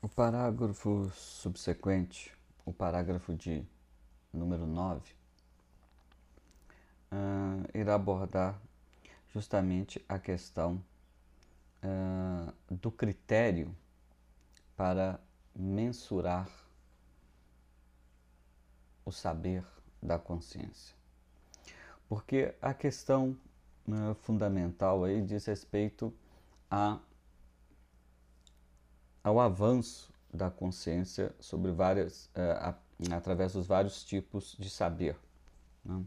parágrafo subsequente, o parágrafo de número 9, irá abordar justamente a questão do critério para mensurar o saber da consciência. Porque a questão fundamental aí diz respeito ao avanço da consciência sobre através dos vários tipos de saber, né?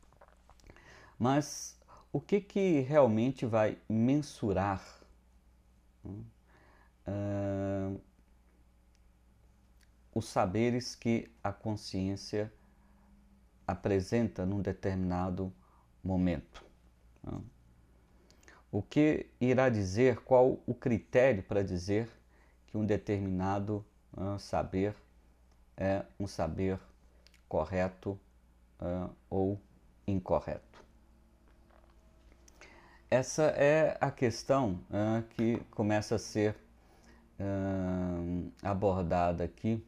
Mas o que realmente vai mensurar, os saberes que a consciência apresenta num determinado momento, né? O que irá dizer, qual o critério para dizer que um determinado saber é um saber correto ou incorreto. Essa é a questão que começa a ser abordada aqui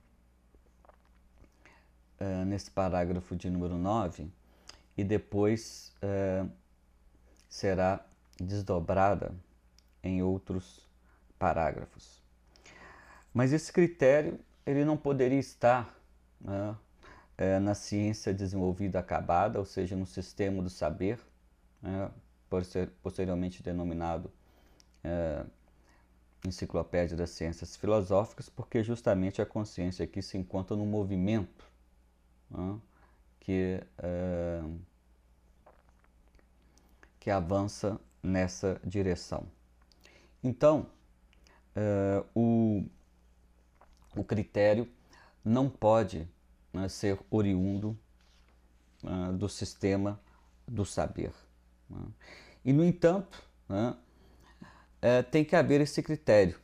nesse parágrafo de número 9 e depois será desdobrada em outros parágrafos. Mas esse critério ele não poderia estar na ciência desenvolvida acabada, ou seja, no sistema do saber, posteriormente denominado Enciclopédia das Ciências Filosóficas, porque justamente a consciência aqui se encontra no movimento que avança nessa direção. Então, o critério não pode ser oriundo do sistema do saber. E, no entanto, tem que haver esse critério.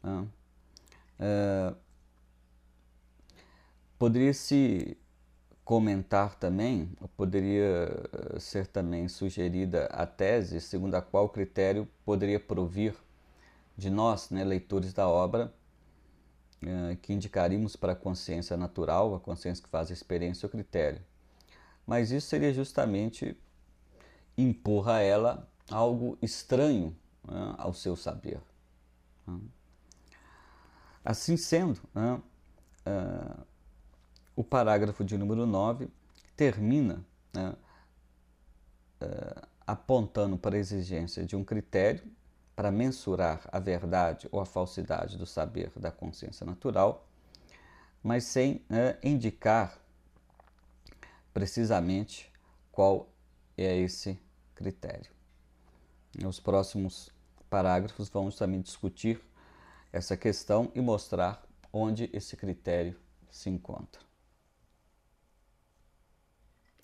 Poderia-se comentar também, poderia ser também sugerida a tese segundo a qual o critério poderia provir de nós, leitores da obra, que indicaríamos para a consciência natural, a consciência que faz a experiência, o critério. Mas isso seria justamente impor a ela algo estranho ao seu saber. Assim sendo, o parágrafo de número 9 termina apontando para a exigência de um critério para mensurar a verdade ou a falsidade do saber da consciência natural, mas sem indicar precisamente qual é esse critério. Os próximos parágrafos vão justamente discutir essa questão e mostrar onde esse critério se encontra.